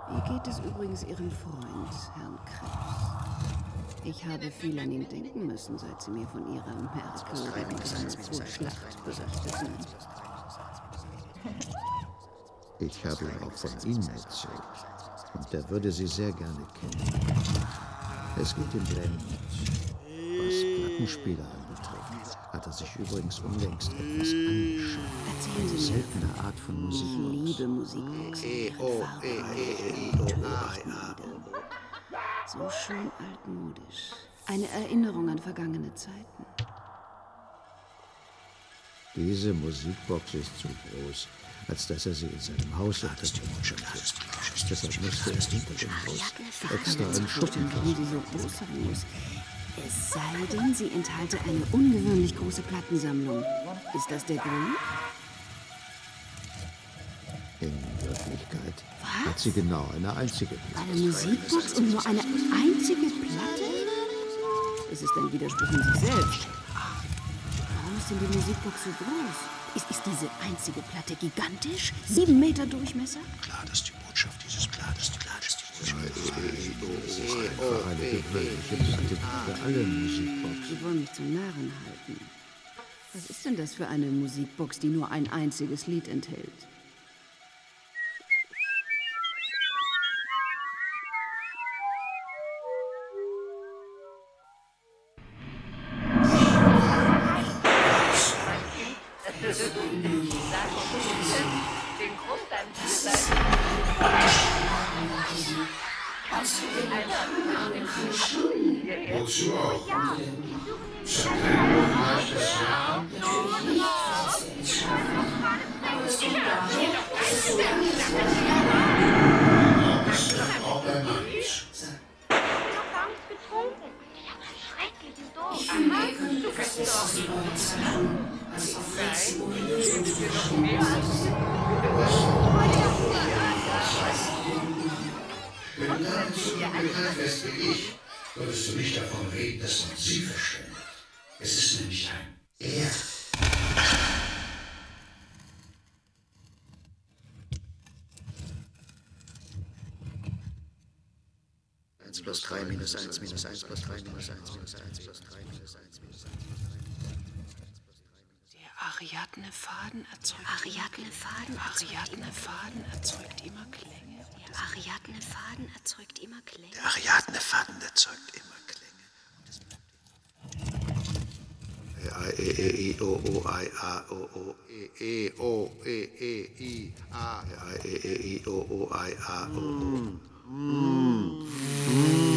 Wie geht es übrigens Ihrem Freund, Herrn Krebs? Ich habe viel an ihn denken müssen, seit Sie mir von Ihrer merkwürdigen Grenzbootschlacht berichteten. Ich habe ihm auch von Ihnen erzählt. Und er würde Sie sehr gerne kennen. Es geht ihm brennend. Was Plattenspieler anbetrifft, hat er sich übrigens unlängst etwas angeschafft. Erzählen Sie Eine mir. seltene Art von Ich Musikbox. liebe Musikboxen mit ihren farbenreichen, törichten Liedern. So schön altmodisch. Eine Erinnerung an vergangene Zeiten. Diese Musikbox ist zu groß, als dass er sie in seinem Haus unterbringen könnte. Deshalb musste er hinter dem Haus extra einen Schuppen Warum sie so groß sein muss. Es sei denn, sie enthalte eine ungewöhnlich große Plattensammlung. Ist das der Grund? In Wirklichkeit Was? hat sie genau eine einzige Eine Platte. Musikbox und nur eine einzige Platte? Das ist ein Widerspruch in sich selbst. Warum ist denn die Musikbox so groß? Ist diese einzige Platte gigantisch? 7 Meter Durchmesser? Klar, dass die Botschaft dieses Blades, Eine gewöhnliche Platte wie für alle Musikboxen. Sie wollen mich zum Narren halten. Was ist denn das für eine Musikbox, die nur ein einziges Lied enthält? Wozu auch? Zum Teil vielleicht das Jahr? Das ist auch bei Manns. Wenn du damit so unbekannt wärst wie ich, würdest du nicht davon reden, dass man sie verschwendet. Es ist nämlich ein Er. plus 3 minus 1 minus 1 plus 3 minus 1 minus 1 plus 3 minus 1 minus 1 plus 3 minus 1. Der Ariadne-Faden erzeugt immer Klänge. Der Ariadne-Faden erzeugt immer Klänge. Der Ariadne-Faden erzeugt immer Klänge. A, E, E, I, O, O, I, A, O, O, E, O, E, E, I, A, E, I, O, O, I, A, O, O.